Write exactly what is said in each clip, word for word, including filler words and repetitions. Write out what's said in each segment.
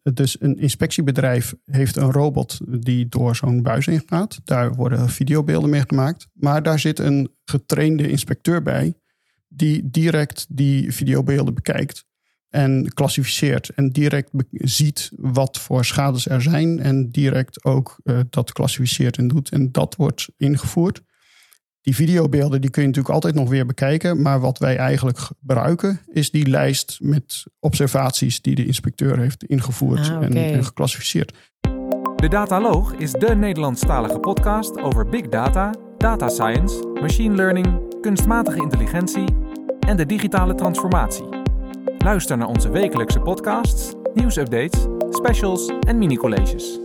Dus een inspectiebedrijf heeft een robot die door zo'n buis heen gaat. Daar worden videobeelden mee gemaakt. Maar daar zit een getrainde inspecteur bij die direct die videobeelden bekijkt en klassificeert. En direct be- ziet wat voor schades er zijn en direct ook uh, dat klassificeert en doet. En dat wordt ingevoerd. Die videobeelden die kun je natuurlijk altijd nog weer bekijken. Maar wat wij eigenlijk gebruiken is die lijst met observaties die de inspecteur heeft ingevoerd ah, okay. en, en geclassificeerd. De Dataloog is de Nederlandstalige podcast over big data, data science, machine learning, kunstmatige intelligentie en de digitale transformatie. Luister naar onze wekelijkse podcasts, nieuwsupdates, specials en mini-colleges.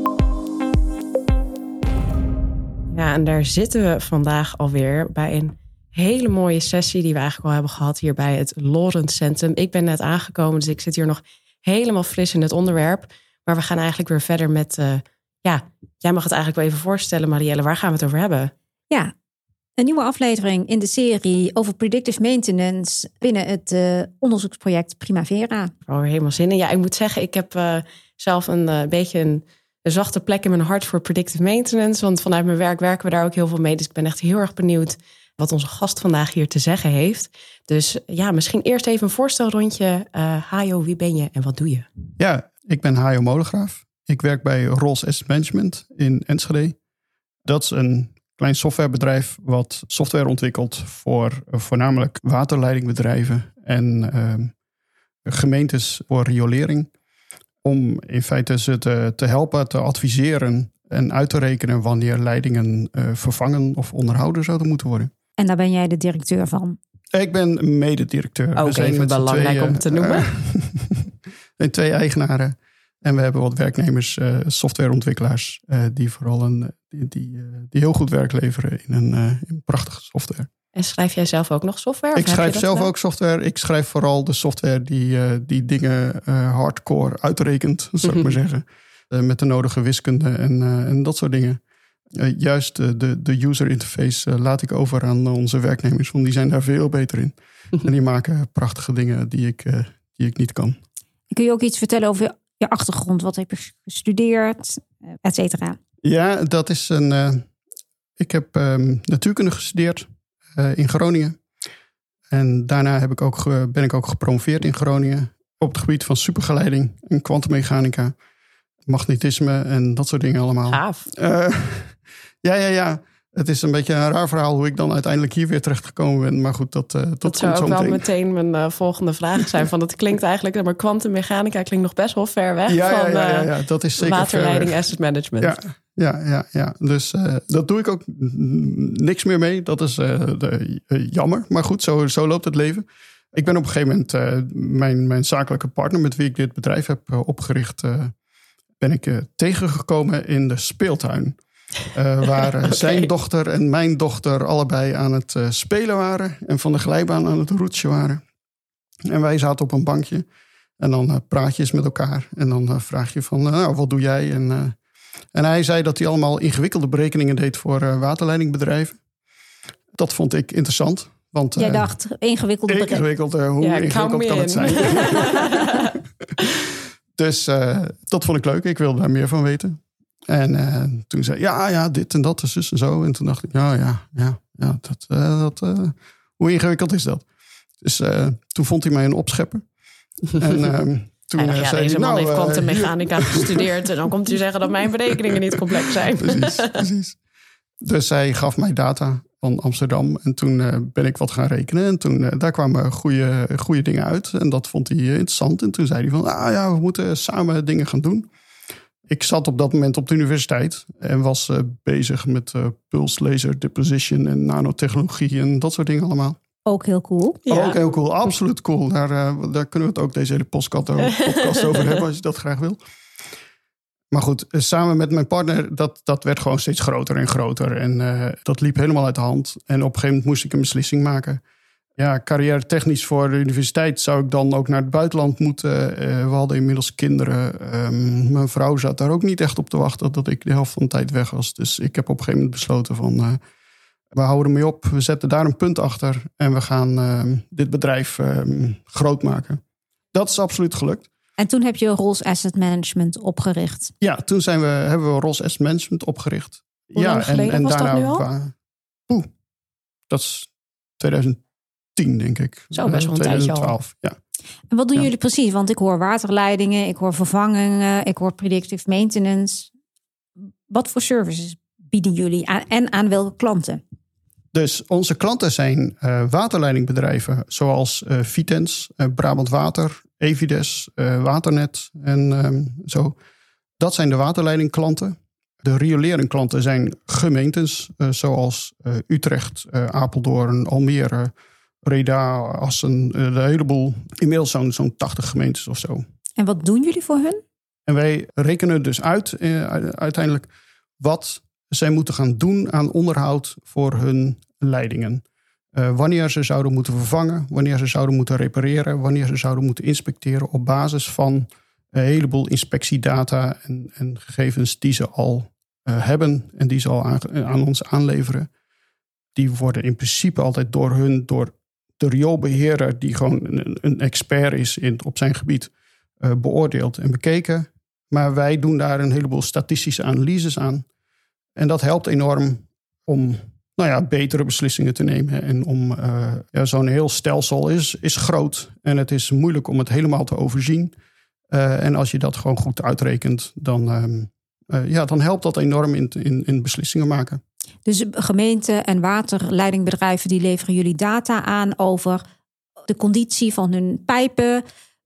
Ja, en daar zitten we vandaag alweer bij een hele mooie sessie die we eigenlijk al hebben gehad hier bij het Lorentz Centrum. Ik ben net aangekomen, dus ik zit hier nog helemaal fris in het onderwerp. Maar we gaan eigenlijk weer verder met, uh, ja, jij mag het eigenlijk wel even voorstellen, Marielle. Waar gaan we het over hebben? Ja, een nieuwe aflevering in de serie over predictive maintenance binnen het uh, onderzoeksproject Primavera. Oh, helemaal zin in. Ja, ik moet zeggen, ik heb uh, zelf een uh, beetje een... een zachte plek in mijn hart voor predictive maintenance. Want vanuit mijn werk werken we daar ook heel veel mee. Dus ik ben echt heel erg benieuwd wat onze gast vandaag hier te zeggen heeft. Dus ja, misschien eerst even een voorstelrondje. Uh, Hajo, wie ben je en wat doe je? Ja, ik ben Hajo Molengraaf. Ik werk bij Rolls Asset Management in Enschede. Dat is een klein softwarebedrijf wat software ontwikkelt voor uh, voornamelijk waterleidingbedrijven en uh, gemeentes voor riolering. Om in feite ze te, te helpen, te adviseren en uit te rekenen wanneer leidingen uh, vervangen of onderhouden zouden moeten worden. En daar ben jij de directeur van? Ik ben mededirecteur. Ook we even belangrijk twee, om te noemen. Uh, we zijn twee eigenaren en we hebben wat werknemers, uh, softwareontwikkelaars, uh, die vooral een, die, die, uh, die heel goed werk leveren in een, uh, in prachtige software. En schrijf jij zelf ook nog software? Ik schrijf zelf gedaan? ook software. Ik schrijf vooral de software die, uh, die dingen uh, hardcore uitrekent, zou ik maar zeggen. Uh, met de nodige wiskunde en, uh, en dat soort dingen. Uh, juist uh, de, de user interface uh, laat ik over aan onze werknemers, want die zijn daar veel beter in. En die maken prachtige dingen die ik, uh, die ik niet kan. Kun je ook iets vertellen over je, je achtergrond? Wat heb je gestudeerd, et cetera? Ja, dat is een... Uh, ik heb um, natuurkunde gestudeerd. Uh, in Groningen. En daarna heb ik ook ge, ben ik ook gepromoveerd in Groningen. Op het gebied van supergeleiding en kwantummechanica. Magnetisme en dat soort dingen allemaal. Gaaf. Uh, ja, ja, ja. Het is een beetje een raar verhaal hoe ik dan uiteindelijk hier weer terecht gekomen ben. Maar goed, dat, uh, dat, dat zou ook wel meteen mijn uh, volgende vraag zijn. Van dat klinkt eigenlijk, maar kwantummechanica klinkt nog best wel ver weg ja, van ja, ja, ja, dat is zeker waterleiding asset management. Ja, ja, ja, ja. Dus uh, dat doe ik ook niks meer mee. Dat is uh, de, uh, jammer. Maar goed, zo, zo loopt het leven. Ik ben op een gegeven moment uh, mijn, mijn zakelijke partner met wie ik dit bedrijf heb uh, opgericht, uh, ben ik uh, tegengekomen in de speeltuin. Uh, waar uh, okay. zijn dochter en mijn dochter allebei aan het uh, spelen waren. En van de glijbaan aan het roetsje waren. En wij zaten op een bankje. En dan uh, praat je eens met elkaar. En dan uh, vraag je van, uh, nou, wat doe jij? En, uh, en hij zei dat hij allemaal ingewikkelde berekeningen deed voor uh, waterleidingbedrijven. Dat vond ik interessant. Want, uh, jij dacht, ingewikkelde berekeningen. Ingewikkeld, uh, hoe ja, ingewikkeld kan het zijn? Dus uh, dat vond ik leuk. Ik wilde daar meer van weten. En uh, toen zei ja, ja, dit en dat, zus en zo. En toen dacht ik, ja, ja, ja, ja dat, uh, dat, uh, hoe ingewikkeld is dat? Dus uh, toen vond hij mij een opschepper. En uh, toen dacht, ja, zei deze hij, man nou, heeft kwantummechanica uh, gestudeerd. En dan komt hij zeggen dat mijn berekeningen niet complex zijn. Precies, precies. Dus hij gaf mij data van Amsterdam. En toen uh, ben ik wat gaan rekenen. En toen, uh, daar kwamen goede, goede dingen uit. En dat vond hij interessant. En toen zei hij van, ah ja, we moeten samen dingen gaan doen. Ik zat op dat moment op de universiteit en was uh, bezig met uh, pulse laser deposition en nanotechnologie en dat soort dingen allemaal. Ook heel cool. Ja. Ook heel cool, absoluut cool. Daar, uh, daar kunnen we het ook deze hele podcast over hebben als je dat graag wil. Maar goed, samen met mijn partner, dat, dat werd gewoon steeds groter en groter. En uh, dat liep helemaal uit de hand. En op een gegeven moment moest ik een beslissing maken. Ja, carrière technisch voor de universiteit zou ik dan ook naar het buitenland moeten. Uh, we hadden inmiddels kinderen. Um, mijn vrouw zat daar ook niet echt op te wachten dat ik de helft van de tijd weg was. Dus ik heb op een gegeven moment besloten van, uh, we houden ermee op. We zetten daar een punt achter en we gaan uh, dit bedrijf uh, groot maken. Dat is absoluut gelukt. En toen heb je Rolls Asset Management opgericht. Ja, toen zijn we, hebben we Rolls Asset Management opgericht. Hoe ja, lang geleden en, en was daarna, dat nu al? Oeh, dat is twintig tien, denk ik. Zo, best wel een twintig twaalf, tijdje al. Ja. En wat doen Ja. jullie precies? Want ik hoor waterleidingen, ik hoor vervangingen, ik hoor predictive maintenance. Wat voor services bieden jullie aan, en aan welke klanten? Dus onze klanten zijn uh, waterleidingbedrijven zoals uh, Vitens, uh, Brabant Water, Evides, uh, Waternet en um, zo. Dat zijn de waterleidingklanten. De rioleringklanten zijn gemeentes uh, zoals uh, Utrecht, uh, Apeldoorn, Almere, Breda, Assen. Uh, de heleboel, inmiddels zo'n, zo'n tachtig gemeentes of zo. En wat doen jullie voor hun? En wij rekenen dus uit uh, uiteindelijk wat zij moeten gaan doen aan onderhoud voor hun leidingen. Uh, wanneer ze zouden moeten vervangen, wanneer ze zouden moeten repareren, wanneer ze zouden moeten inspecteren op basis van een heleboel inspectiedata en, en gegevens die ze al uh, hebben en die ze al aan, aan ons aanleveren. Die worden in principe altijd door hun, door de rioolbeheerder, die gewoon een, een expert is in, op zijn gebied, uh, beoordeeld en bekeken. Maar wij doen daar een heleboel statistische analyses aan. En dat helpt enorm om nou ja, betere beslissingen te nemen. En om uh, ja, zo'n heel stelsel is, is groot. En het is moeilijk om het helemaal te overzien. Uh, en als je dat gewoon goed uitrekent, dan, um, uh, ja, dan helpt dat enorm in, in, in beslissingen maken. Dus gemeenten en waterleidingbedrijven die leveren jullie data aan over de conditie van hun pijpen,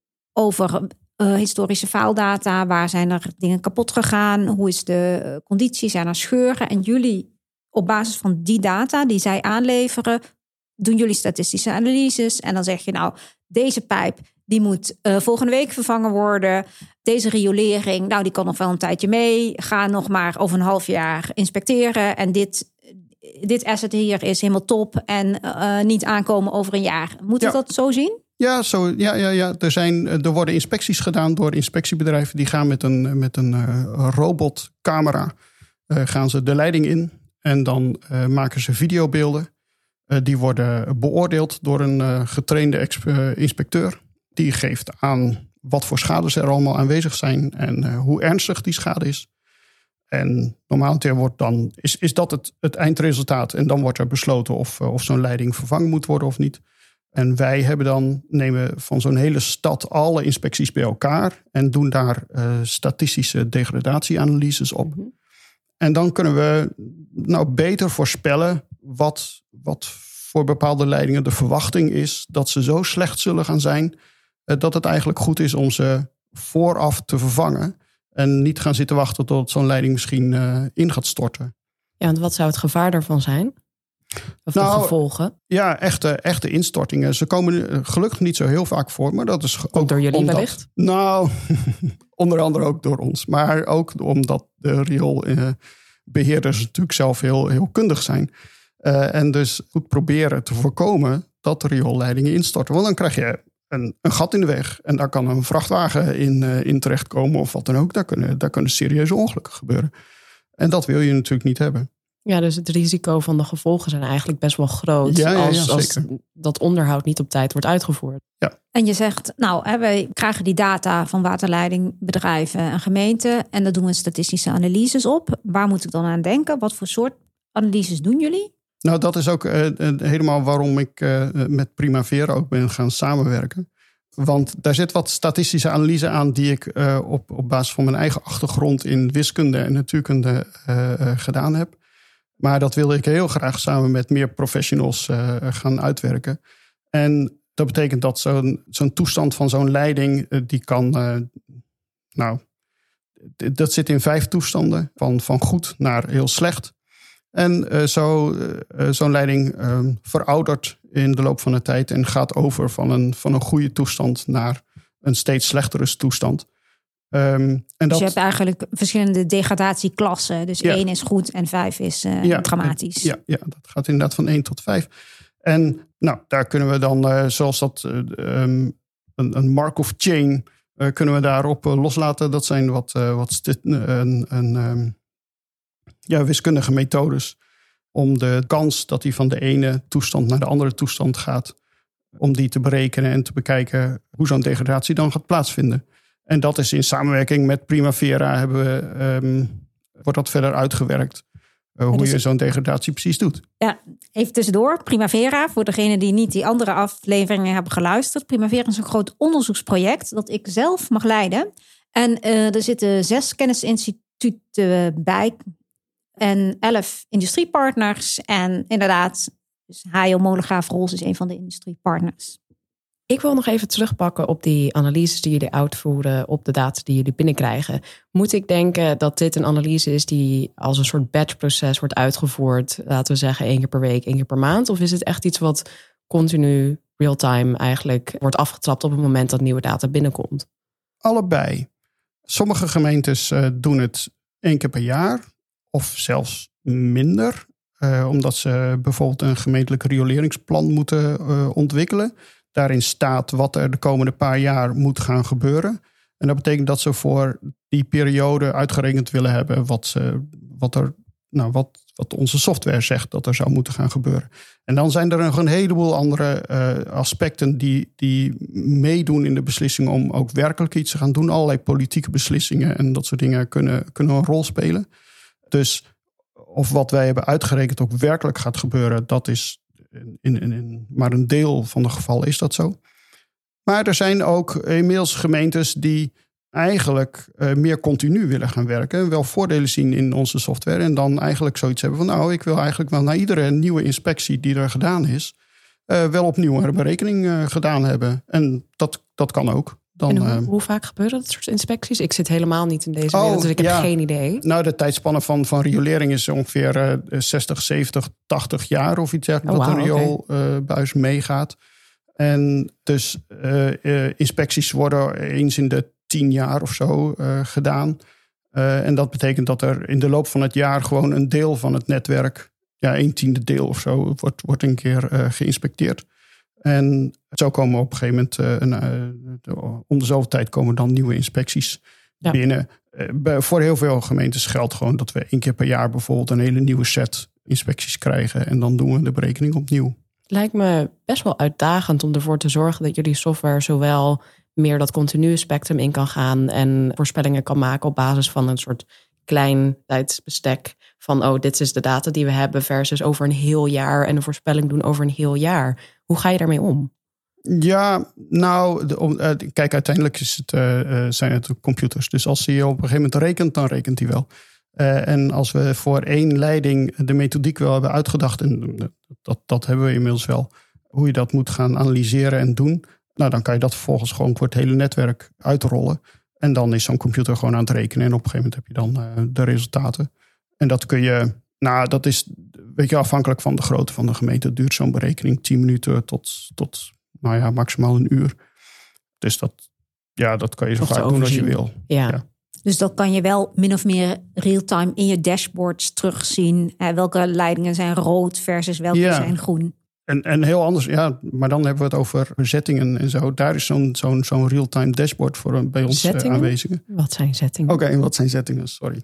over Uh, historische faaldata, waar zijn er dingen kapot gegaan, hoe is de conditie, zijn er scheuren. En jullie, op basis van die data die zij aanleveren, doen jullie statistische analyses. En dan zeg je nou, deze pijp die moet uh, volgende week vervangen worden. Deze riolering, nou die kan nog wel een tijdje mee. Ga nog maar over een half jaar inspecteren. En dit, dit asset hier is helemaal top en uh, niet aankomen over een jaar. Moet je ja. dat zo zien? Ja, zo, ja, ja, ja. Er, zijn, er worden inspecties gedaan door inspectiebedrijven. Die gaan met een, met een uh, robotcamera uh, gaan ze de leiding in. En dan uh, maken ze videobeelden. Uh, die worden beoordeeld door een uh, getrainde exp- uh, inspecteur. Die geeft aan wat voor schades er allemaal aanwezig zijn. En uh, hoe ernstig die schade is. En normaal wordt dan, is, is dat het, het eindresultaat. En dan wordt er besloten of, uh, of zo'n leiding vervangen moet worden of niet. En wij hebben dan, nemen van zo'n hele stad alle inspecties bij elkaar en doen daar uh, statistische degradatieanalyses op. Mm-hmm. En dan kunnen we nou beter voorspellen wat, wat voor bepaalde leidingen de verwachting is dat ze zo slecht zullen gaan zijn, uh, dat het eigenlijk goed is om ze vooraf te vervangen en niet gaan zitten wachten tot zo'n leiding misschien uh, in gaat storten. Ja, en wat zou het gevaar daarvan zijn? Of de nou, gevolgen? Ja, echte, echte instortingen. Ze komen gelukkig niet zo heel vaak voor. Maar dat is Komt ook door jullie omdat, wellicht? Nou, onder andere ook door ons. Maar ook omdat de rioolbeheerders natuurlijk zelf heel, heel kundig zijn. Uh, en dus goed proberen te voorkomen dat de rioolleidingen instorten. Want dan krijg je een, een gat in de weg. En daar kan een vrachtwagen in, uh, in terechtkomen of wat dan ook. Daar kunnen, daar kunnen serieuze ongelukken gebeuren. En dat wil je natuurlijk niet hebben. Ja, dus het risico van de gevolgen zijn eigenlijk best wel groot. Ja, ja, als, ja, als dat onderhoud niet op tijd wordt uitgevoerd. Ja. En je zegt, nou, hè, wij krijgen die data van waterleidingbedrijven en gemeenten. En daar doen we statistische analyses op. Waar moet ik dan aan denken? Wat voor soort analyses doen jullie? Nou, dat is ook uh, helemaal waarom ik uh, met Primavera ook ben gaan samenwerken. Want daar zit wat statistische analyse aan die ik uh, op, op basis van mijn eigen achtergrond in wiskunde en natuurkunde uh, uh, gedaan heb. Maar dat wilde ik heel graag samen met meer professionals uh, gaan uitwerken. En dat betekent dat zo'n, zo'n toestand van zo'n leiding, uh, die kan, uh, nou, dat zit in vijf toestanden. Van, van goed naar heel slecht. En uh, zo, uh, zo'n leiding uh, veroudert in de loop van de tijd en gaat over van een, van een goede toestand naar een steeds slechtere toestand. Um, en dus dat, je hebt eigenlijk verschillende degradatieklassen. Dus ja. één is goed en vijf is uh, ja, dramatisch. Ja, ja, dat gaat inderdaad van één tot vijf. En nou, daar kunnen we dan, uh, zoals dat uh, um, een, een Markov chain, uh, kunnen we daarop uh, loslaten. Dat zijn wat, uh, wat st- uh, een, een, um, ja, wiskundige methodes om de kans dat die van de ene toestand naar de andere toestand gaat, om die te berekenen en te bekijken hoe zo'n degradatie dan gaat plaatsvinden. En dat is in samenwerking met Primavera hebben we, um, wordt dat verder uitgewerkt. Uh, hoe dus, je zo'n degradatie precies doet. Ja, even tussendoor. Primavera, voor degenen die niet die andere afleveringen hebben geluisterd. Primavera is een groot onderzoeksproject dat ik zelf mag leiden. En uh, er zitten zes kennisinstituten bij en elf industriepartners. En inderdaad, dus H I O Molengraaf Rols is een van de industriepartners. Ik wil nog even terugpakken op die analyses die jullie uitvoeren, op de data die jullie binnenkrijgen. Moet ik denken dat dit een analyse is die als een soort batchproces wordt uitgevoerd, laten we zeggen één keer per week, één keer per maand? Of is het echt iets wat continu real-time eigenlijk wordt afgetrapt op het moment dat nieuwe data binnenkomt? Allebei. Sommige gemeentes uh, doen het één keer per jaar of zelfs minder. Uh, omdat ze bijvoorbeeld een gemeentelijk rioleringsplan moeten uh, ontwikkelen. Daarin staat wat er de komende paar jaar moet gaan gebeuren. En dat betekent dat ze voor die periode uitgerekend willen hebben wat, ze, wat, er, nou, wat, wat onze software zegt dat er zou moeten gaan gebeuren. En dan zijn er nog een heleboel andere uh, aspecten die, die meedoen in de beslissing om ook werkelijk iets te gaan doen. Allerlei politieke beslissingen en dat soort dingen kunnen, kunnen een rol spelen. Dus of wat wij hebben uitgerekend ook werkelijk gaat gebeuren, dat is in, in, in maar een deel van de gevallen is dat zo. Maar er zijn ook inmiddels gemeentes die eigenlijk uh, meer continu willen gaan werken. Wel voordelen zien in onze software. En dan eigenlijk zoiets hebben van nou, ik wil eigenlijk wel na iedere nieuwe inspectie die er gedaan is, Uh, wel opnieuw een berekening uh, gedaan hebben. En dat, dat kan ook. Dan, en hoe, uh, hoe vaak gebeuren dat soort inspecties? Ik zit helemaal niet in deze oh, wereld, dus ik heb ja. geen idee. Nou, de tijdspanne van, van riolering is ongeveer uh, zestig, zeventig, tachtig jaar of iets dergelijks. Oh, dat wow, een rioolbuis okay. uh, meegaat. En dus uh, uh, inspecties worden eens in de tien jaar of zo uh, gedaan. Uh, en dat betekent dat er in de loop van het jaar gewoon een deel van het netwerk, ja, een tiende deel of zo, wordt, wordt een keer uh, geïnspecteerd. En zo komen op een gegeven moment, uh, uh, om de zoveel tijd komen dan nieuwe inspecties ja. binnen. Uh, bij, voor heel veel gemeentes geldt gewoon dat we één keer per jaar bijvoorbeeld een hele nieuwe set inspecties krijgen. En dan doen we de berekening opnieuw. Lijkt me best wel uitdagend om ervoor te zorgen dat jullie software zowel meer dat continue spectrum in kan gaan en voorspellingen kan maken op basis van een soort klein tijdsbestek van oh, dit is de data die we hebben versus over een heel jaar en een voorspelling doen over een heel jaar. Hoe ga je daarmee om? Ja, nou, de, uh, kijk, uiteindelijk is het, uh, zijn het computers. Dus als hij op een gegeven moment rekent, dan rekent hij wel. Uh, en als we voor één leiding de methodiek wel hebben uitgedacht, en dat, dat hebben we inmiddels wel, hoe je dat moet gaan analyseren en doen, nou, dan kan je dat vervolgens gewoon voor het hele netwerk uitrollen. En dan is zo'n computer gewoon aan het rekenen. En op een gegeven moment heb je dan uh, de resultaten. En dat kun je, nou, dat is, weet je, afhankelijk van de grootte van de gemeente. Duurt zo'n berekening tien minuten tot, tot nou ja, maximaal een uur. Dus dat, ja, dat kan je zo vaak doen als je wil. Ja. Ja. Dus dat kan je wel min of meer real-time in je dashboards terugzien. Eh, welke leidingen zijn rood versus welke ja. zijn groen. En, en heel anders, ja, maar dan hebben we het over zettingen en zo. Daar is zo'n, zo'n, zo'n real-time dashboard voor bij ons uh, aanwezig. Wat zijn zettingen? Oké, okay, wat zijn zettingen? Sorry.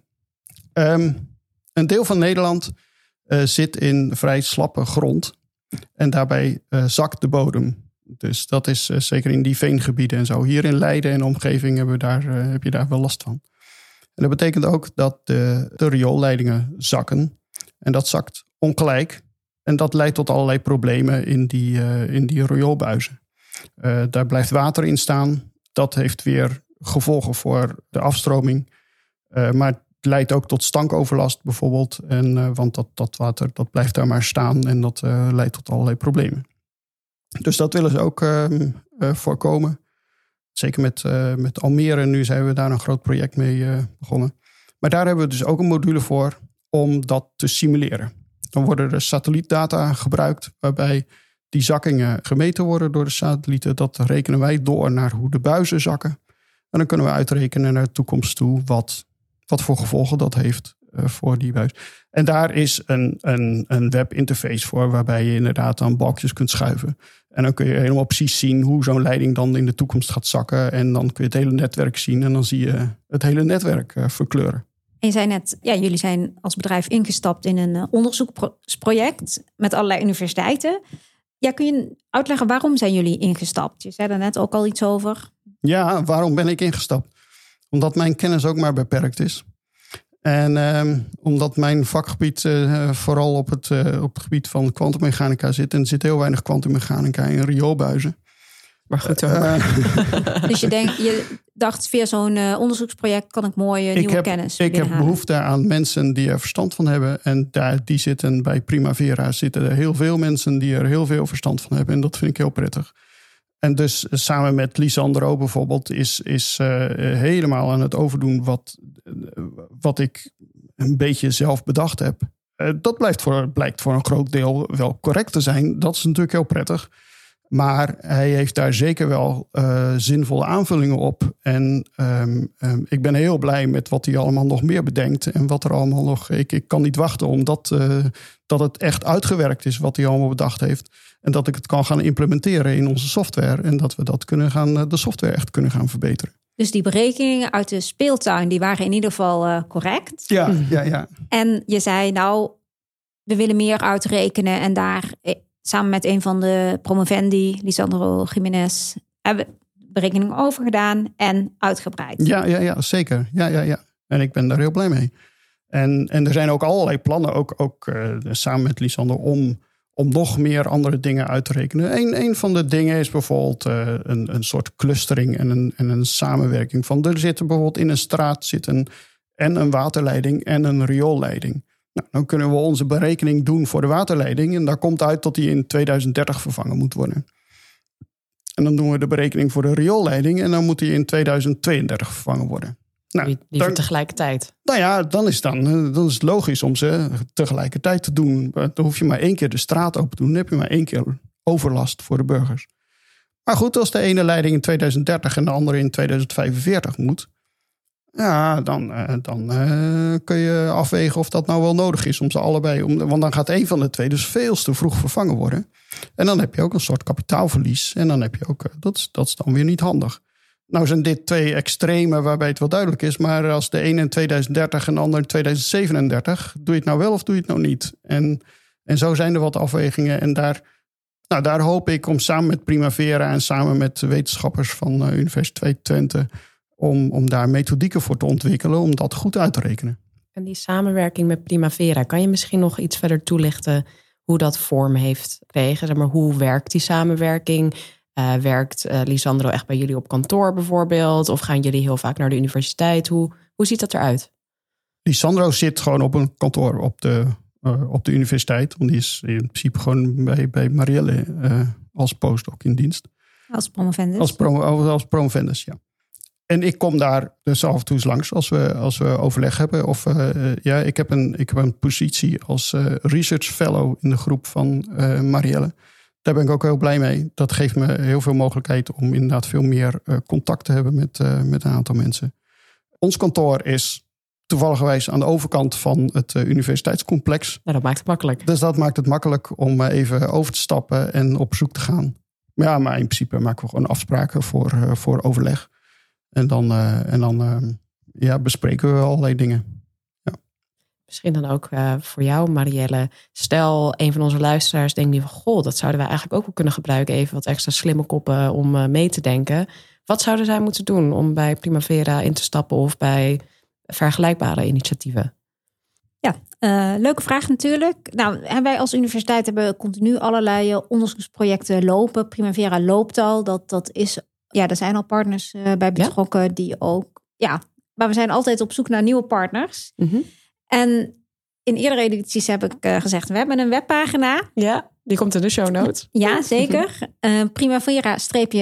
Um, een deel van Nederland uh, zit in vrij slappe grond. En daarbij uh, zakt de bodem. Dus dat is uh, zeker in die veengebieden en zo. Hier in Leiden en omgeving hebben we daar, uh, heb je daar wel last van. En dat betekent ook dat de, de rioolleidingen zakken. En dat zakt ongelijk. En dat leidt tot allerlei problemen in die, uh, in die rioolbuizen. Uh, daar blijft water in staan. Dat heeft weer gevolgen voor de afstroming. Uh, maar het leidt ook tot stankoverlast bijvoorbeeld. En, uh, want dat, dat water dat blijft daar maar staan. En dat uh, leidt tot allerlei problemen. Dus dat willen ze ook uh, uh, voorkomen. Zeker met, uh, met Almere. Nu zijn we daar een groot project mee uh, begonnen. Maar daar hebben we dus ook een module voor om dat te simuleren. Dan worden er satellietdata gebruikt waarbij die zakkingen gemeten worden door de satellieten. Dat rekenen wij door naar hoe de buizen zakken. En dan kunnen we uitrekenen naar de toekomst toe wat, wat voor gevolgen dat heeft uh, voor die buis. En daar is een, een, een webinterface voor waarbij je inderdaad aan balkjes kunt schuiven. En dan kun je helemaal precies zien hoe zo'n leiding dan in de toekomst gaat zakken. En dan kun je het hele netwerk zien en dan zie je het hele netwerk uh, verkleuren. En je zei net, ja, jullie zijn als bedrijf ingestapt in een onderzoeksproject met allerlei universiteiten. Ja, kun je uitleggen waarom zijn jullie ingestapt? Je zei er net ook al iets over. Ja, waarom ben ik ingestapt? Omdat mijn kennis ook maar beperkt is. En uh, omdat mijn vakgebied uh, vooral op het, uh, op het gebied van kwantummechanica zit. En er zit heel weinig kwantummechanica in rioolbuizen. Maar goed hoor. Uh, dus je, denkt, je dacht, via zo'n uh, onderzoeksproject kan ik mooie nieuwe heb, kennis Ik heb behoefte aan mensen die er verstand van hebben. En daar, die zitten bij Primavera zitten er heel veel mensen die er heel veel verstand van hebben. En dat vind ik heel prettig. En dus samen met Lisandro bijvoorbeeld is, is uh, helemaal aan het overdoen wat, wat ik een beetje zelf bedacht heb. Uh, dat blijft voor, blijkt voor een groot deel wel correct te zijn. Dat is natuurlijk heel prettig. Maar hij heeft daar zeker wel uh, zinvolle aanvullingen op. En um, um, ik ben heel blij met wat hij allemaal nog meer bedenkt. En wat er allemaal nog... Ik, ik kan niet wachten omdat uh, dat het echt uitgewerkt is wat hij allemaal bedacht heeft. En dat ik het kan gaan implementeren in onze software. En dat we dat kunnen gaan, de software echt kunnen gaan verbeteren. Dus die berekeningen uit de speeltuin, die waren in ieder geval uh, correct. Ja, ja, ja. En je zei, nou, we willen meer uitrekenen. En daar, samen met een van de promovendi, Lisandro Jiménez, hebben we berekeningen over gedaan en uitgebreid. Ja, ja, ja, zeker. Ja, ja, ja. En ik ben daar heel blij mee. En, en er zijn ook allerlei plannen, ook, ook uh, samen met Lisandro, om... om nog meer andere dingen uit te rekenen. Eén een van de dingen is bijvoorbeeld uh, een, een soort clustering en een, en een samenwerking. Van er zit bijvoorbeeld in een straat zit een, en een waterleiding en een rioolleiding. Nou, dan kunnen we onze berekening doen voor de waterleiding. En daar komt uit dat die in tweeduizend dertig vervangen moet worden. En dan doen we de berekening voor de rioolleiding. En dan moet die in tweeduizend tweeëndertig vervangen worden. Nou, Liever dan, tegelijkertijd. Nou ja, dan is, dan, dan is het logisch om ze tegelijkertijd te doen. Dan hoef je maar één keer de straat open te doen. Dan heb je maar één keer overlast voor de burgers. Maar goed, als de ene leiding in tweeduizend dertig en de andere in tweeduizend vijfenveertig moet... ja, dan, dan uh, kun je afwegen of dat nou wel nodig is om ze allebei... Om, want dan gaat één van de twee dus veel te vroeg vervangen worden. En dan heb je ook een soort kapitaalverlies. En dan heb je ook... Dat is, dat is dan weer niet handig. Nou zijn dit twee extremen waarbij het wel duidelijk is. Maar als de ene in tweeduizend dertig en de ander in tweeduizend zevenendertig... doe je het nou wel of doe je het nou niet? En, en zo zijn er wat afwegingen. En daar, nou, daar hoop ik om samen met Primavera... en samen met wetenschappers van uh, Universiteit Twente... Om, om daar methodieken voor te ontwikkelen om dat goed uit te rekenen. En die samenwerking met Primavera... kan je misschien nog iets verder toelichten... hoe dat vorm heeft gekregen? Zeg maar, hoe werkt die samenwerking... Uh, werkt uh, Lisandro echt bij jullie op kantoor bijvoorbeeld? Of gaan jullie heel vaak naar de universiteit? Hoe, hoe ziet dat eruit? Lisandro zit gewoon op een kantoor op de, uh, op de universiteit. Want die is in principe gewoon bij, bij Marielle uh, als postdoc in dienst. Als promovendus? Als, pro, als promovendus, ja. En ik kom daar dus af en toe eens langs als we, als we overleg hebben. Of uh, ja, ik heb, een, ik heb een positie als uh, research fellow in de groep van uh, Marielle. Daar ben ik ook heel blij mee. Dat geeft me heel veel mogelijkheid om inderdaad veel meer uh, contact te hebben met, uh, met een aantal mensen. Ons kantoor is toevallig aan de overkant van het uh, universiteitscomplex. Nou, dat maakt het makkelijk. Dus dat maakt het makkelijk om uh, even over te stappen en op zoek te gaan. Maar ja, maar in principe maken we gewoon afspraken voor, uh, voor overleg. En dan, uh, en dan uh, ja, bespreken we allerlei dingen. Misschien dan ook uh, voor jou, Marielle. Stel, een van onze luisteraars denkt nu van... goh, dat zouden wij eigenlijk ook wel kunnen gebruiken. Even wat extra slimme koppen om uh, mee te denken. Wat zouden zij moeten doen om bij Primavera in te stappen... of bij vergelijkbare initiatieven? Ja, uh, leuke vraag natuurlijk. Nou, wij als universiteit hebben continu allerlei onderzoeksprojecten lopen. Primavera loopt al. Dat, dat is, ja, er zijn al partners uh, bij betrokken ja? die ook... Ja, maar we zijn altijd op zoek naar nieuwe partners... Mm-hmm. En in eerdere edities heb ik uh, gezegd... we hebben een webpagina. Ja, die komt in de show notes. Ja, zeker. Uh, primavera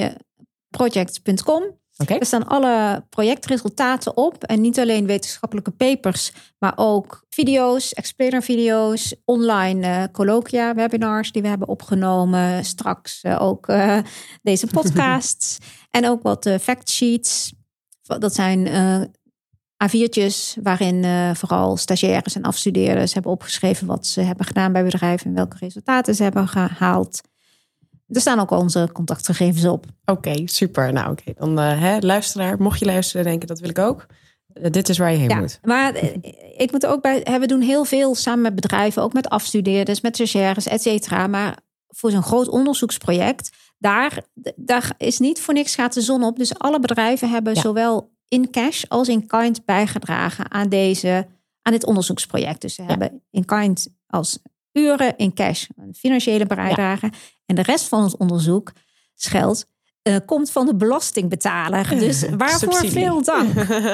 project punt com. Okay. Er staan alle projectresultaten op. En niet alleen wetenschappelijke papers... maar ook video's, explainer video's... online uh, colloquia, webinars die we hebben opgenomen. Straks uh, ook uh, deze podcasts. En ook wat uh, factsheets. Dat zijn... Uh, A viertjes waarin uh, vooral stagiaires en afstudeerders hebben opgeschreven wat ze hebben gedaan bij bedrijven en welke resultaten ze hebben gehaald. Er staan ook onze contactgegevens op. Oké, okay, super. Nou oké, okay. dan uh, hè, luisteraar, mocht je luisteren denken dat wil ik ook. Uh, dit is waar je heen ja, moet. Maar uh, ik moet ook bij, we doen heel veel samen met bedrijven, ook met afstudeerders, met stagiaires, et cetera. Maar voor zo'n groot onderzoeksproject, daar, daar is niet voor niks gaat de zon op. Dus alle bedrijven hebben ja. zowel in cash als in kind bijgedragen aan, deze, aan dit onderzoeksproject. Dus ze ja. hebben in kind als uren, in cash een financiële bijdrage. Ja. En de rest van het onderzoek, geld, uh, komt van de belastingbetaler. Dus waarvoor Subsidie. Veel dank.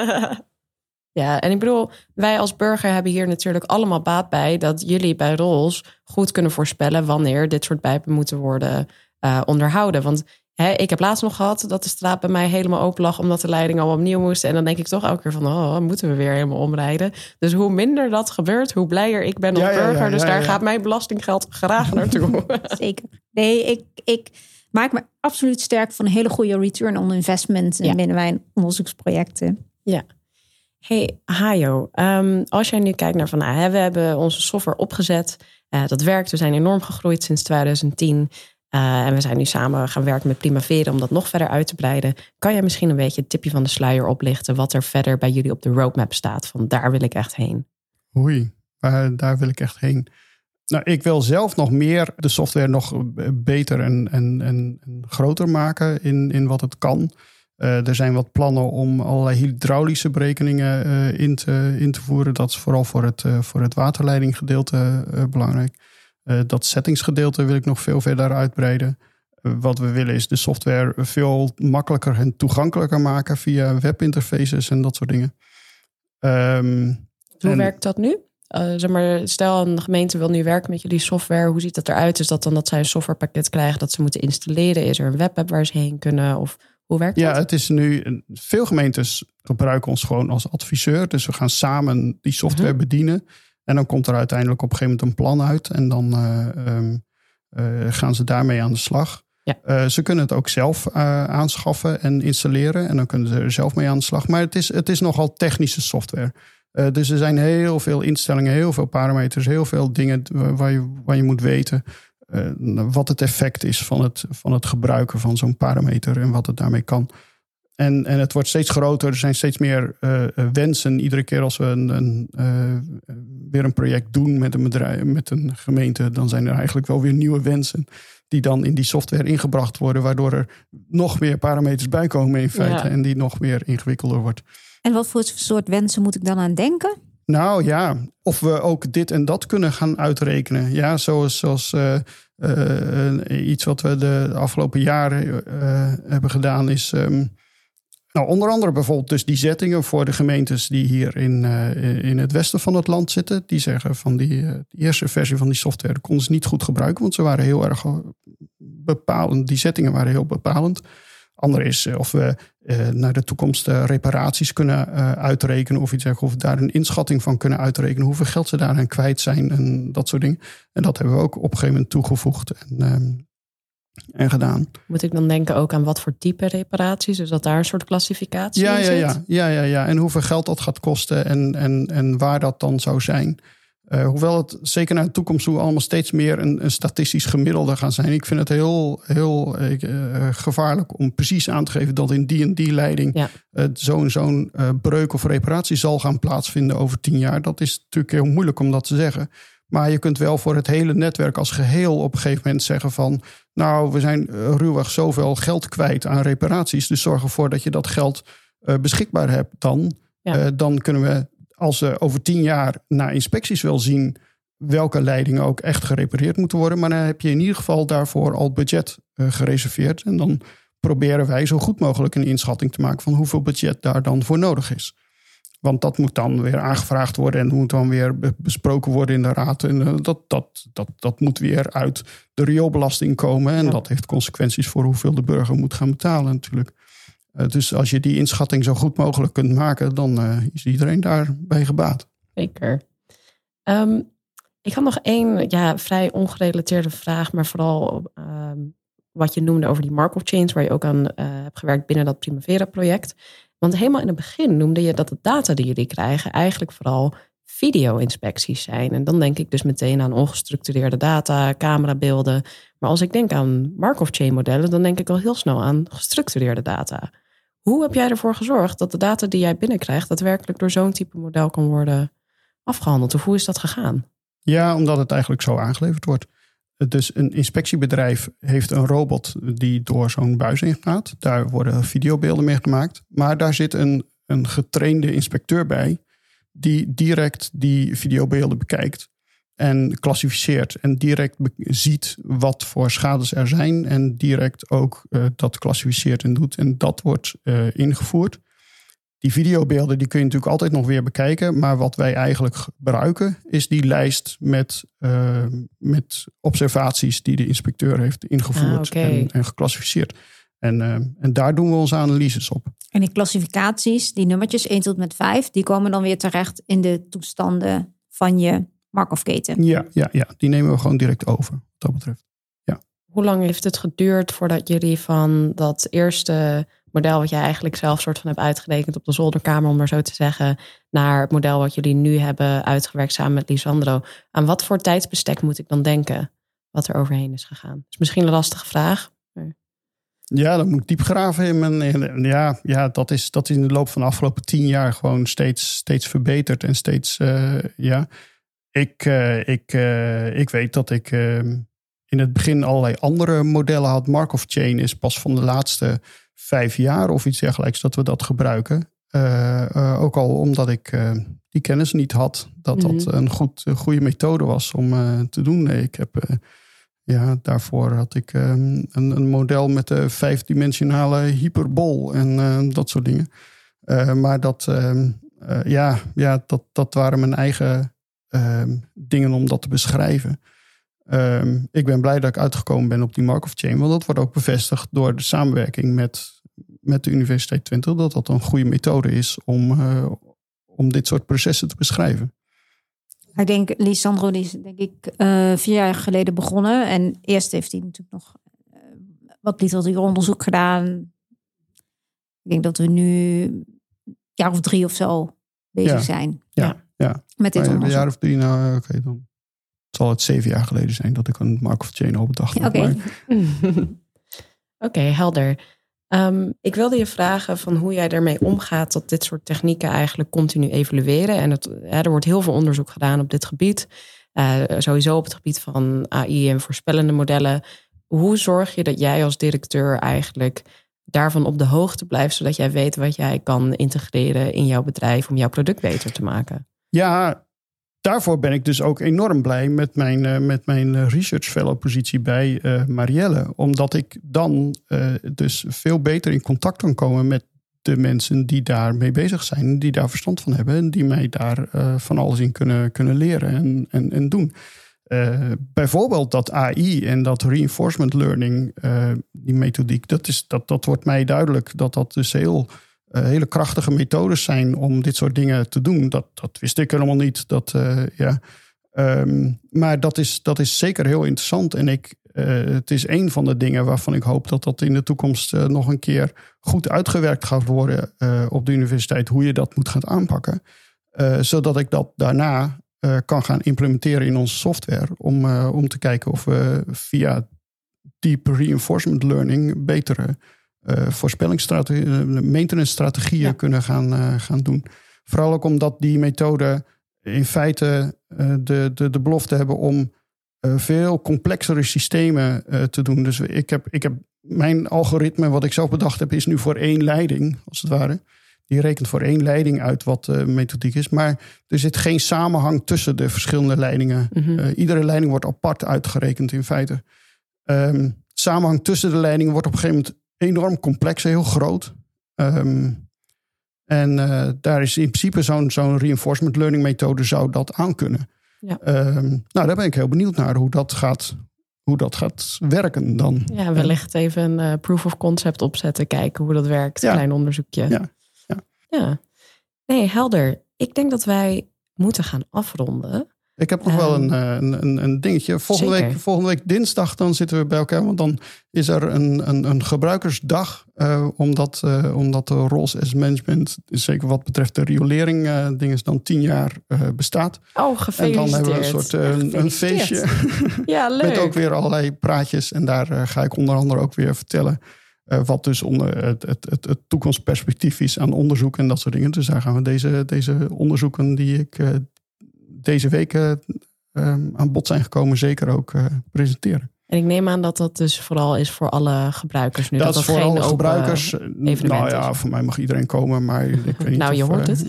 Ja, en ik bedoel, wij als burger hebben hier natuurlijk allemaal baat bij dat jullie bij Rols goed kunnen voorspellen wanneer dit soort pijpen moeten worden uh, onderhouden. Want hè, ik heb laatst nog gehad dat de straat bij mij helemaal open lag omdat de leiding al opnieuw moest. En dan denk ik toch elke keer van, oh, moeten we weer helemaal omrijden. Dus hoe minder dat gebeurt, hoe blijer ik ben als ja, burger. Ja, ja, dus ja, daar ja. gaat mijn belastinggeld graag naartoe. Zeker. Nee, ik, ik maak me absoluut sterk van een hele goede return on investment ja. binnen mijn onderzoeksprojecten. Ja. Hey, Hajo, um, als jij nu kijkt naar van, nou, hè, we hebben onze software opgezet. Uh, dat werkt, we zijn enorm gegroeid sinds twintig tien. Uh, en we zijn nu samen gaan werken met Primavera om dat nog verder uit te breiden. Kan jij misschien een beetje het tipje van de sluier oplichten wat er verder bij jullie op de roadmap staat? Van daar wil ik echt heen. Oei, uh, daar wil ik echt heen. Nou, ik wil zelf nog meer de software nog beter en, en, en, en groter maken in, in wat het kan. Uh, er zijn wat plannen om allerlei hydraulische berekeningen uh, in, te, in te voeren. Dat is vooral voor het, uh, voor het waterleidinggedeelte uh, belangrijk. Uh, dat settingsgedeelte wil ik nog veel verder uitbreiden. Uh, wat we willen is de software veel makkelijker en toegankelijker maken via webinterfaces en dat soort dingen. Um, Hoe en, werkt dat nu? Uh, zeg maar, stel een gemeente wil nu werken met jullie software. Hoe ziet dat eruit? Is dat dan dat zij een softwarepakket krijgen dat ze moeten installeren? Is er een webapp waar ze heen kunnen? Of hoe werkt ja, dat? Ja, het is nu. Veel gemeentes gebruiken ons gewoon als adviseur. Dus we gaan samen die software uh-huh. bedienen. En dan komt er uiteindelijk op een gegeven moment een plan uit. En dan uh, um, uh, gaan ze daarmee aan de slag. Ja. Uh, ze kunnen het ook zelf uh, aanschaffen en installeren. En dan kunnen ze er zelf mee aan de slag. Maar het is, het is nogal technische software. Uh, dus er zijn heel veel instellingen, heel veel parameters, heel veel dingen waar je, waar je moet weten uh, wat het effect is van het, van het gebruiken van zo'n parameter en wat het daarmee kan. En, en het wordt steeds groter, er zijn steeds meer uh, wensen. Iedere keer als we een, een, uh, weer een project doen met een bedrijf, met een gemeente, dan zijn er eigenlijk wel weer nieuwe wensen die dan in die software ingebracht worden, waardoor er nog meer parameters bij komen in feite ja. en die nog meer ingewikkelder wordt. En wat voor soort wensen moet ik dan aan denken? Nou ja, of we ook dit en dat kunnen gaan uitrekenen. Ja, zoals, zoals uh, uh, iets wat we de afgelopen jaren uh, hebben gedaan is Um, nou, onder andere bijvoorbeeld dus die zettingen voor de gemeentes die hier in, uh, in het westen van het land zitten. Die zeggen van die, uh, die eerste versie van die software konden ze niet goed gebruiken, want ze waren heel erg bepalend. Die zettingen waren heel bepalend. Andere is of we uh, naar de toekomst uh, reparaties kunnen uh, uitrekenen of iets dergelijks. Of daar een inschatting van kunnen uitrekenen. Hoeveel geld ze daaraan kwijt zijn en dat soort dingen. En dat hebben we ook op een gegeven moment toegevoegd en, um, en gedaan. Moet ik dan denken ook aan wat voor type reparaties? Dus dat daar een soort klassificatie ja, in ja, zit? Ja, ja, ja, ja. En hoeveel geld dat gaat kosten en, en, en waar dat dan zou zijn. Uh, hoewel het zeker naar de toekomst toe allemaal steeds meer een, een statistisch gemiddelde gaan zijn. Ik vind het heel, heel uh, gevaarlijk om precies aan te geven dat in die en die leiding ja. uh, zo'n zo'n uh, breuk of reparatie zal gaan plaatsvinden over tien jaar. Dat is natuurlijk heel moeilijk om dat te zeggen. Maar je kunt wel voor het hele netwerk als geheel op een gegeven moment zeggen van, nou, we zijn uh, ruwweg zoveel geld kwijt aan reparaties. Dus zorg ervoor dat je dat geld uh, beschikbaar hebt dan. Ja. Uh, dan kunnen we, als we over tien jaar na inspecties wel zien welke leidingen ook echt gerepareerd moeten worden. Maar dan heb je in ieder geval daarvoor al budget uh, gereserveerd. En dan proberen wij zo goed mogelijk een inschatting te maken van hoeveel budget daar dan voor nodig is. Want dat moet dan weer aangevraagd worden en moet dan weer besproken worden in de raad. En uh, dat, dat, dat, dat moet weer uit de rioolbelasting komen. En ja. dat heeft consequenties voor hoeveel de burger moet gaan betalen natuurlijk. Uh, dus als je die inschatting zo goed mogelijk kunt maken, dan uh, is iedereen daarbij gebaat. Zeker. Um, ik had nog één ja, vrij ongerelateerde vraag, maar vooral um, wat je noemde over die Markov chains, waar je ook aan uh, hebt gewerkt binnen dat Primavera-project. Want helemaal in het begin noemde je dat de data die jullie krijgen eigenlijk vooral video-inspecties zijn. En dan denk ik dus meteen aan ongestructureerde data, camerabeelden. Maar als ik denk aan Markov-chain modellen, dan denk ik al heel snel aan gestructureerde data. Hoe heb jij ervoor gezorgd dat de data die jij binnenkrijgt daadwerkelijk door zo'n type model kan worden afgehandeld? Of hoe is dat gegaan? Ja, omdat het eigenlijk zo aangeleverd wordt. dus een inspectiebedrijf heeft een robot die door zo'n buis heen gaat. Daar worden videobeelden mee gemaakt. Maar daar zit een, een getrainde inspecteur bij die direct die videobeelden bekijkt en klassificeert. En direct be- ziet wat voor schades er zijn en direct ook uh, dat klassificeert en doet. En dat wordt uh, ingevoerd. Die videobeelden die kun je natuurlijk altijd nog weer bekijken. Maar wat wij eigenlijk gebruiken is die lijst met, uh, met observaties die de inspecteur heeft ingevoerd ah, okay. en, en geclassificeerd. En, uh, en daar doen we onze analyses op. En die klassificaties, die nummertjes één tot met vijf, die komen dan weer terecht in de toestanden van je Markov-keten. Ja, ja, ja, die nemen we gewoon direct over, wat dat betreft. Ja. Hoe lang heeft het geduurd voordat jullie van dat eerste model wat jij eigenlijk zelf soort van hebt uitgerekend op de zolderkamer, om maar zo te zeggen, naar het model wat jullie nu hebben uitgewerkt samen met Lisandro? Aan wat voor tijdsbestek moet ik dan denken wat er overheen is gegaan? Dat is misschien een lastige vraag. Maar... Ja, dat moet ik diep graven in mijn. Ja, ja dat, is, dat is in de loop van de afgelopen tien jaar gewoon steeds, steeds verbeterd en steeds. Uh, ja. Ik, uh, ik, uh, ik weet dat ik uh, in het begin allerlei andere modellen had. Markov Chain is pas van de laatste vijf jaar of iets dergelijks dat we dat gebruiken. Uh, uh, ook al omdat ik uh, die kennis niet had dat dat mm-hmm. een, goed, een goede methode was om uh, te doen. Nee, ik heb, uh, ja, daarvoor had ik uh, een, een model met een vijfdimensionale hyperbol en uh, dat soort dingen. Uh, maar dat, uh, uh, ja, ja, dat, dat waren mijn eigen uh, dingen om dat te beschrijven. Um, ik ben blij dat ik uitgekomen ben op die Markov Chain. Want dat wordt ook bevestigd door de samenwerking met, met de Universiteit Twente. Dat dat een goede methode is om, uh, om dit soort processen te beschrijven. Ik denk, Lisandro die is denk ik uh, vier jaar geleden begonnen. En eerst heeft hij natuurlijk nog uh, wat literatuuronderzoek gedaan. Ik denk dat we nu een jaar of drie of zo bezig ja. zijn. Ja, ja. ja. Met dit maar, onderzoek. Een jaar of drie, nou oké okay, dan. Zal het zeven jaar geleden zijn dat ik een Markov Chain al bedacht heb. Oké, okay. okay, helder. Um, ik wilde je vragen van hoe jij ermee omgaat dat dit soort technieken eigenlijk continu evolueren. En het, ja, er wordt heel veel onderzoek gedaan op dit gebied. Uh, sowieso op het gebied van A I en voorspellende modellen. Hoe zorg je dat jij als directeur eigenlijk daarvan op de hoogte blijft, zodat jij weet wat jij kan integreren in jouw bedrijf om jouw product beter te maken? Ja, daarvoor ben ik dus ook enorm blij met mijn, uh, met mijn research fellow positie bij uh, Marielle. Omdat ik dan uh, dus veel beter in contact kan komen met de mensen die daarmee bezig zijn. Die daar verstand van hebben. En die mij daar uh, van alles in kunnen, kunnen leren en, en, en doen. Uh, bijvoorbeeld dat A I en dat reinforcement learning, uh, die methodiek. Dat, is, dat, dat wordt mij duidelijk dat dat dus heel... Uh, hele krachtige methodes zijn om dit soort dingen te doen. Dat, dat wist ik helemaal niet. Dat, uh, ja. um, maar dat is, dat is zeker heel interessant. En ik, uh, het is een van de dingen waarvan ik hoop dat dat in de toekomst uh, nog een keer goed uitgewerkt gaat worden uh, op de universiteit. Hoe je dat moet gaan aanpakken. Uh, zodat ik dat daarna uh, kan gaan implementeren in onze software. Om, uh, om te kijken of we via deep reinforcement learning betere Uh, voorspellingsstrategieën, uh, maintenance strategieën ja. kunnen gaan, uh, gaan doen. Vooral ook omdat die methode in feite uh, de, de, de belofte hebben om uh, veel complexere systemen uh, te doen. Dus ik heb, ik heb mijn algoritme, wat ik zelf bedacht heb, is nu voor één leiding, als het ware. Die rekent voor één leiding uit wat uh, methodiek is. Maar er zit geen samenhang tussen de verschillende leidingen. Mm-hmm. Uh, iedere leiding wordt apart uitgerekend in feite. Um, samenhang tussen de leidingen wordt op een gegeven moment enorm complex, heel groot. Um, en uh, daar is in principe zo'n, zo'n reinforcement learning methode zou dat aankunnen. Ja. Um, nou, daar ben ik heel benieuwd naar hoe dat gaat, hoe dat gaat werken dan. Ja, wellicht even een uh, proof of concept opzetten, kijken hoe dat werkt. Een ja. klein onderzoekje. Ja. Ja. ja. Nee, helder. Ik denk dat wij moeten gaan afronden. Ik heb nog um, wel een, een, een dingetje. Volgende week, volgende week dinsdag dan zitten we bij elkaar. Want dan is er een, een, een gebruikersdag. Uh, omdat, uh, omdat de roles as management, zeker wat betreft de riolering, uh, dingen dan tien jaar uh, bestaat. Oh, gefeliciteerd. En dan hebben we een soort uh, een, een feestje. Ja, leuk. Met ook weer allerlei praatjes. En daar uh, ga ik onder andere ook weer vertellen. Uh, wat dus onder het, het, het, het toekomstperspectief is aan onderzoek en dat soort dingen. Dus daar gaan we deze, deze onderzoeken die ik... Uh, deze week uh, um, aan bod zijn gekomen zeker ook uh, presenteren. En ik neem aan dat dat dus vooral is voor alle gebruikers nu. Dat, dat is voor alle gebruikers. Evenement nou ja, is. voor mij mag iedereen komen, maar ik weet niet nou, of, je hoort uh, het.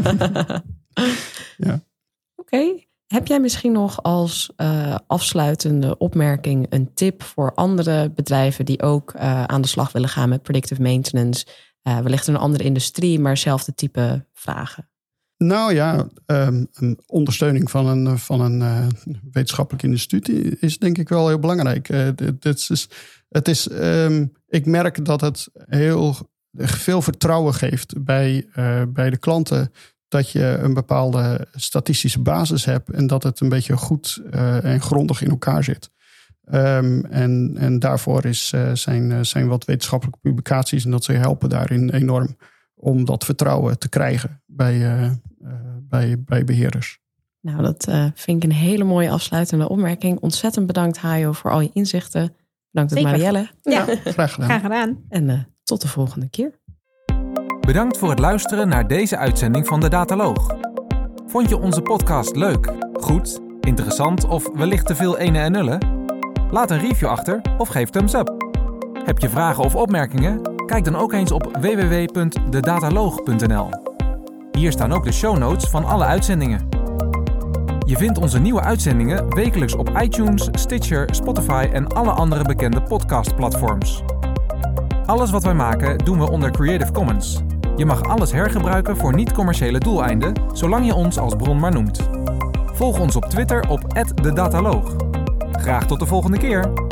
ja. Oké. Okay. Heb jij misschien nog als uh, afsluitende opmerking een tip voor andere bedrijven die ook uh, aan de slag willen gaan met predictive maintenance? Uh, wellicht een andere industrie, maar hetzelfde type vragen. Nou ja, um, een ondersteuning van een, van een uh, wetenschappelijk instituut is denk ik wel heel belangrijk. Uh, dit, dit is, het is, um, ik merk dat het heel veel vertrouwen geeft bij, uh, bij de klanten dat je een bepaalde statistische basis hebt en dat het een beetje goed uh, en grondig in elkaar zit. Um, en, en daarvoor is, uh, zijn, uh, zijn wat wetenschappelijke publicaties en dat ze helpen daarin enorm om dat vertrouwen te krijgen bij, uh, uh, bij, bij beheerders. Nou, dat uh, vind ik een hele mooie afsluitende opmerking. Ontzettend bedankt, Hajo, voor al je inzichten. Bedankt aan Marielle. Ja, ja, graag gedaan. Graag gedaan. En uh, tot de volgende keer. Bedankt voor het luisteren naar deze uitzending van de Dataloog. Vond je onze podcast leuk, goed, interessant of wellicht te veel ene en nullen? Laat een review achter of geef thumbs up. Heb je vragen of opmerkingen? Kijk dan ook eens op w w w punt de dataloog punt n l. Hier staan ook de show notes van alle uitzendingen. Je vindt onze nieuwe uitzendingen wekelijks op iTunes, Stitcher, Spotify en alle andere bekende podcastplatforms. Alles wat wij maken doen we onder Creative Commons. Je mag alles hergebruiken voor niet-commerciële doeleinden, zolang je ons als bron maar noemt. Volg ons op Twitter op at de dataloog. Graag tot de volgende keer!